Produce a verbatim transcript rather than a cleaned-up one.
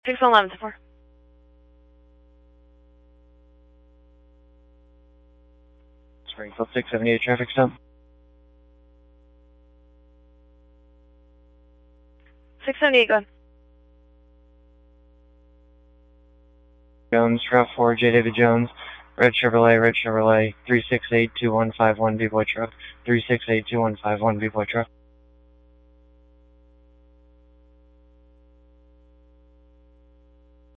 six one eleven to four. Springfield six seventy-eight traffic stop. six seventy-eight, go ahead. Jones, Route four, J. David Jones, Red Chevrolet, Red Chevrolet, three six eight two one five one B-Boy truck, three six eight two one five one B-Boy truck.